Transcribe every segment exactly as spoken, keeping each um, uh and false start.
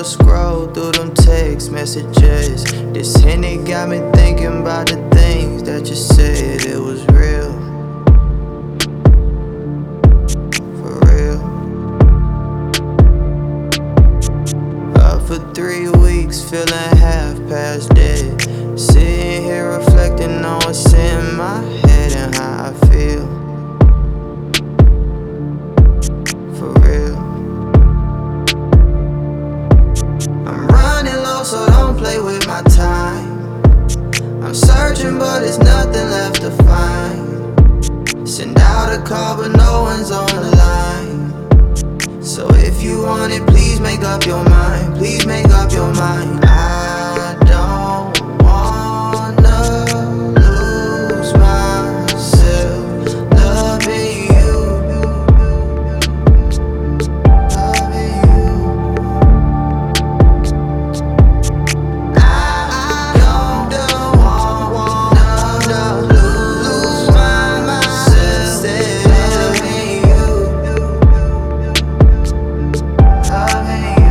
scroll through them text messages. This Henny got me thinking about the things that you said. It was real, for real. Up for three weeks, feeling half past dead. Sitting here reflecting on what's in my head and how I feel, for real. I'm running low, so don't play with my time. I'm searching, but there's nothing left to find. Send out a call, but no one's on the line. So if you want it, please make up your mind. Please make up your mind. I don't wanna lose myself loving you, loving you. I don't wanna lose myself loving you, loving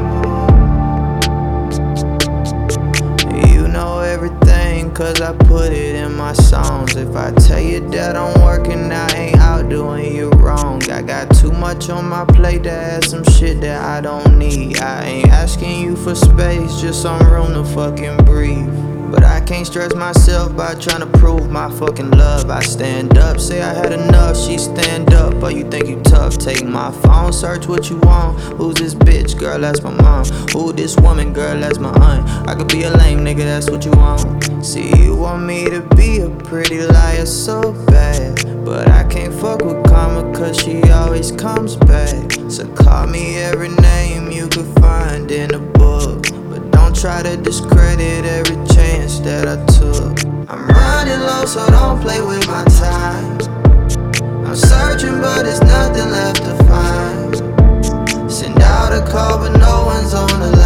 you. You know everything, cause I put it in my songs. If I tell you that I'm working, I ain't out doing you wrong. I got too much on my plate to add some shit that I don't need. I ain't asking you for space, just some room to fucking breathe. But I can't stress myself by trying to prove my fucking love. I stand up, say I had enough, she stand up. Oh, you think you tough? Take my phone, search what you want. Who's this bitch? Girl, that's my mom. Who this woman? Girl, that's my aunt. I could be a lame nigga, that's what you want. See, you want me to be a pretty liar so bad, but I can't fuck with karma, cause she always comes back. So call me every name you could find in a book, but don't try to discredit every chance that I took. I'm running low, so don't play with my time. I'm searching, but there's nothing left to find. Send out a call, but no one's on the line.